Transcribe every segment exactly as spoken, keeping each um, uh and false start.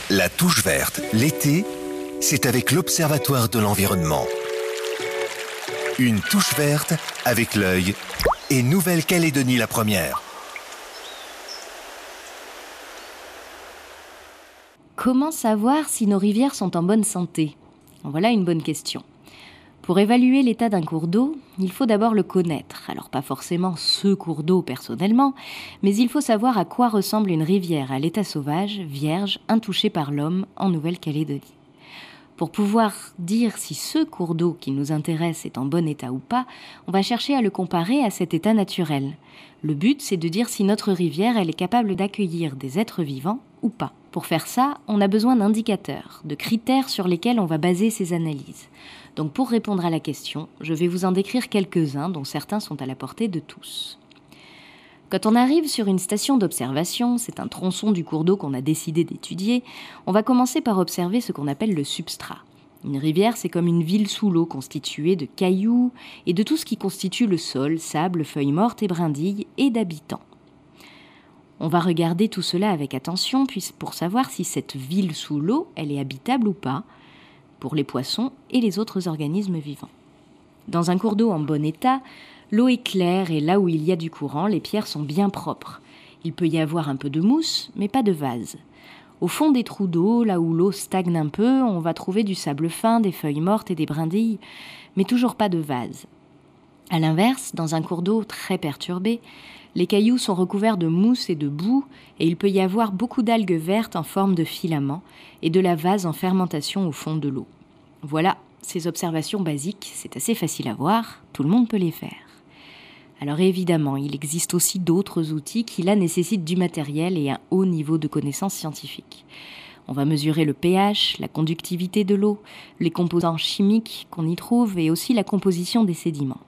La touche verte, l'été, c'est avec l'Observatoire de l'environnement. Une touche verte avec l'œil et Nouvelle-Calédonie la première. Comment savoir si nos rivières sont en bonne santé? Voilà une bonne question. Pour évaluer l'état d'un cours d'eau, il faut d'abord le connaître. Alors pas forcément ce cours d'eau personnellement, mais il faut savoir à quoi ressemble une rivière à l'état sauvage, vierge, intouchée par l'homme en Nouvelle-Calédonie. Pour pouvoir dire si ce cours d'eau qui nous intéresse est en bon état ou pas, on va chercher à le comparer à cet état naturel. Le but, c'est de dire si notre rivière elle est capable d'accueillir des êtres vivants ou pas. Pour faire ça, on a besoin d'indicateurs, de critères sur lesquels on va baser ces analyses. Donc pour répondre à la question, je vais vous en décrire quelques-uns dont certains sont à la portée de tous. Quand on arrive sur une station d'observation, c'est un tronçon du cours d'eau qu'on a décidé d'étudier, on va commencer par observer ce qu'on appelle le substrat. Une rivière, c'est comme une ville sous l'eau constituée de cailloux et de tout ce qui constitue le sol, sable, feuilles mortes et brindilles, et d'habitants. On va regarder tout cela avec attention pour savoir si cette ville sous l'eau, elle est habitable ou pas, pour les poissons et les autres organismes vivants. Dans un cours d'eau en bon état, l'eau est claire et là où il y a du courant, les pierres sont bien propres. Il peut y avoir un peu de mousse, mais pas de vase. Au fond des trous d'eau, là où l'eau stagne un peu, on va trouver du sable fin, des feuilles mortes et des brindilles, mais toujours pas de vase. À l'inverse, dans un cours d'eau très perturbé, les cailloux sont recouverts de mousse et de boue et il peut y avoir beaucoup d'algues vertes en forme de filaments et de la vase en fermentation au fond de l'eau. Voilà, ces observations basiques, c'est assez facile à voir, tout le monde peut les faire. Alors évidemment, il existe aussi d'autres outils qui là nécessitent du matériel et un haut niveau de connaissances scientifiques. On va mesurer le pH, la conductivité de l'eau, les composants chimiques qu'on y trouve et aussi la composition des sédiments.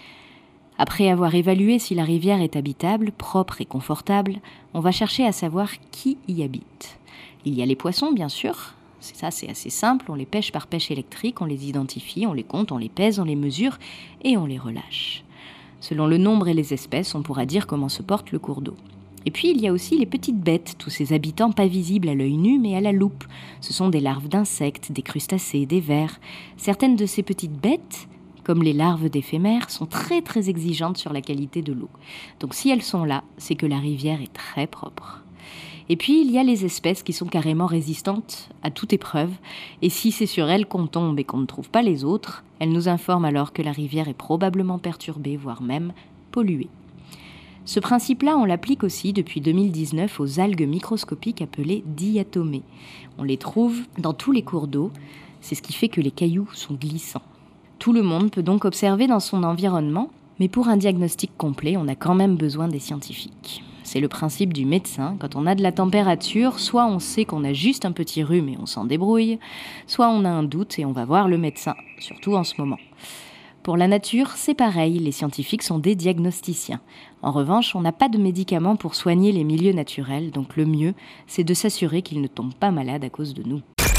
Après avoir évalué si la rivière est habitable, propre et confortable, on va chercher à savoir qui y habite. Il y a les poissons, bien sûr. C'est ça, c'est assez simple. On les pêche par pêche électrique, on les identifie, on les compte, on les pèse, on les mesure et on les relâche. Selon le nombre et les espèces, on pourra dire comment se porte le cours d'eau. Et puis, il y a aussi les petites bêtes, tous ces habitants pas visibles à l'œil nu, mais à la loupe. Ce sont des larves d'insectes, des crustacés, des vers. Certaines de ces petites bêtes, comme les larves d'éphémères, sont très très exigeantes sur la qualité de l'eau. Donc si elles sont là, c'est que la rivière est très propre. Et puis il y a les espèces qui sont carrément résistantes à toute épreuve, et si c'est sur elles qu'on tombe et qu'on ne trouve pas les autres, elles nous informent alors que la rivière est probablement perturbée, voire même polluée. Ce principe-là, on l'applique aussi depuis deux mille dix-neuf aux algues microscopiques appelées diatomées. On les trouve dans tous les cours d'eau, c'est ce qui fait que les cailloux sont glissants. Tout le monde peut donc observer dans son environnement, mais pour un diagnostic complet, on a quand même besoin des scientifiques. C'est le principe du médecin. Quand on a de la température, soit on sait qu'on a juste un petit rhume et on s'en débrouille, soit on a un doute et on va voir le médecin, surtout en ce moment. Pour la nature, c'est pareil, les scientifiques sont des diagnosticiens. En revanche, on n'a pas de médicaments pour soigner les milieux naturels, donc le mieux, c'est de s'assurer qu'ils ne tombent pas malades à cause de nous.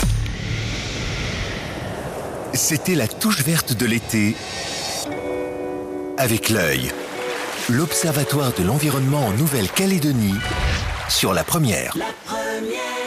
C'était la touche verte de l'été avec l'œil. L'Observatoire de l'environnement en Nouvelle-Calédonie sur la première. La première.